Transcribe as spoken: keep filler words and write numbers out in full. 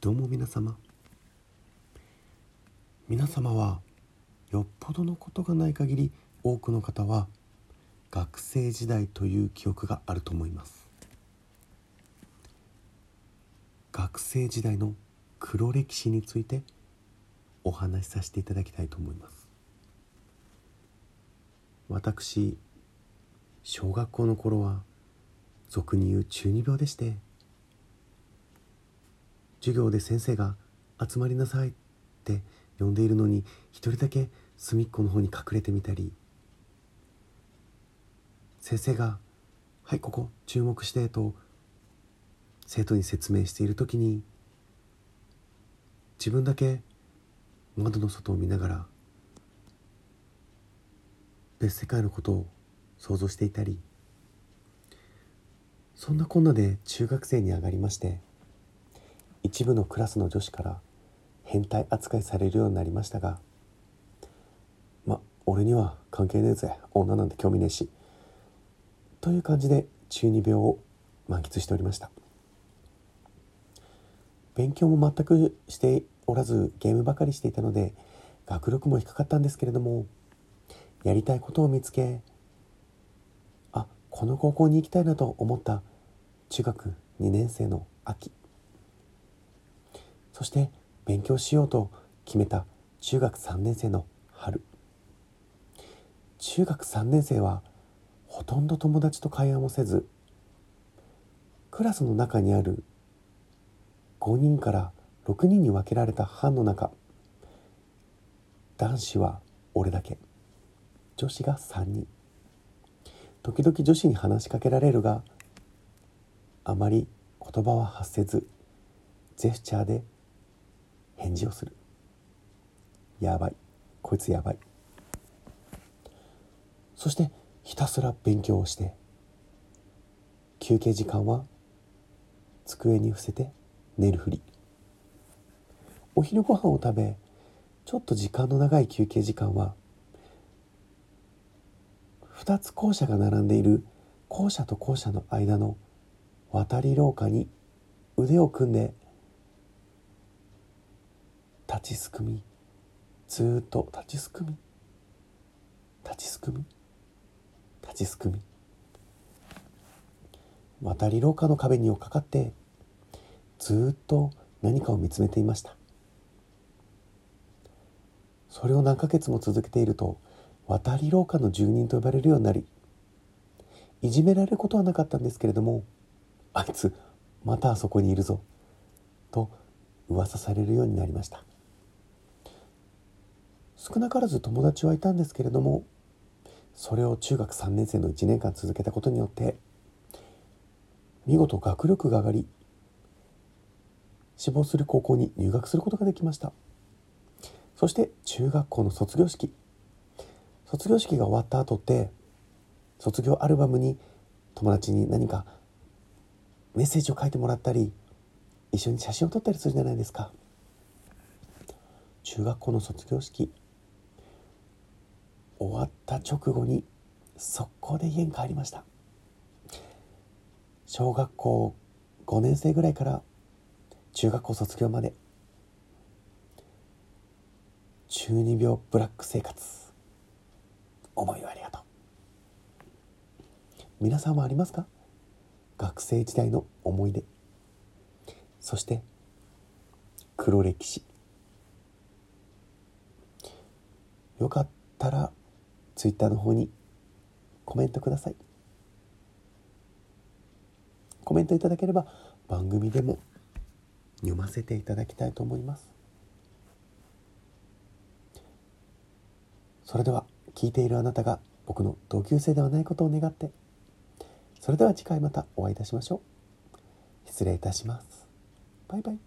どうも皆様皆様はよっぽどのことがない限り多くの方は学生時代という記憶があると思います。学生時代の黒歴史についてお話しさせていただきたいと思います。私小学校の頃は俗に言う中二病でして、授業で先生が集まりなさいって呼んでいるのに一人だけ隅っこの方に隠れてみたり、先生がはいここ注目してと生徒に説明しているときに自分だけ窓の外を見ながら別世界のことを想像していたり、そんなこんなで中学生に上がりまして、一部のクラスの女子から変態扱いされるようになりましたが、ま俺には関係ねえぜ、女なんて興味ねえしという感じで中二病を満喫しておりました。勉強も全くしておらずゲームばかりしていたので学力も低かったんですけれども、やりたいことを見つけ、あ、この高校に行きたいなと思った中学にねん生の秋、そして勉強しようと決めた中学さんねん生の春。中学さんねん生はほとんど友達と会話もせず、クラスの中にあるごにんからろくにんに分けられた班の中、男子は俺だけ、女子がさんにん。時々女子に話しかけられるが、あまり言葉は発せずジェスチャーで返事をする。やばい、こいつやばい。そしてひたすら勉強をして、休憩時間は机に伏せて寝るふり。お昼ご飯を食べ、ちょっと時間の長い休憩時間はふたつ校舎が並んでいる校舎と校舎の間の渡り廊下に腕を組んで立ちすくみ、ずーっと立ちすくみ立ちすくみ立ちすくみ渡り廊下の壁に寄っかかってずーっと何かを見つめていました。それを何ヶ月も続けていると渡り廊下の住人と呼ばれるようになり、いじめられることはなかったんですけれども、あいつまたあそこにいるぞと噂されるようになりました。少なからず友達はいたんですけれども、それを中学さんねん生のいちねんかん続けたことによって見事学力が上がり、志望する高校に入学することができました。そして中学校の卒業式卒業式が終わった後って、卒業アルバムに友達に何かメッセージを書いてもらったり、一緒に写真を撮ったりするじゃないですか。中学校の卒業式終わった直後に速攻で家に帰りました。小学校ごねん生ぐらいから中学校卒業まで中二病ブラック生活、思いをありがとう。皆さんはありますか？学生時代の思い出、そして黒歴史。よかったらツイッターの方にコメントください。コメントいただければ番組でも読ませていただきたいと思います。それでは聞いているあなたが僕の同級生ではないことを願って、それでは次回またお会いいたしましょう。失礼いたします。バイバイ。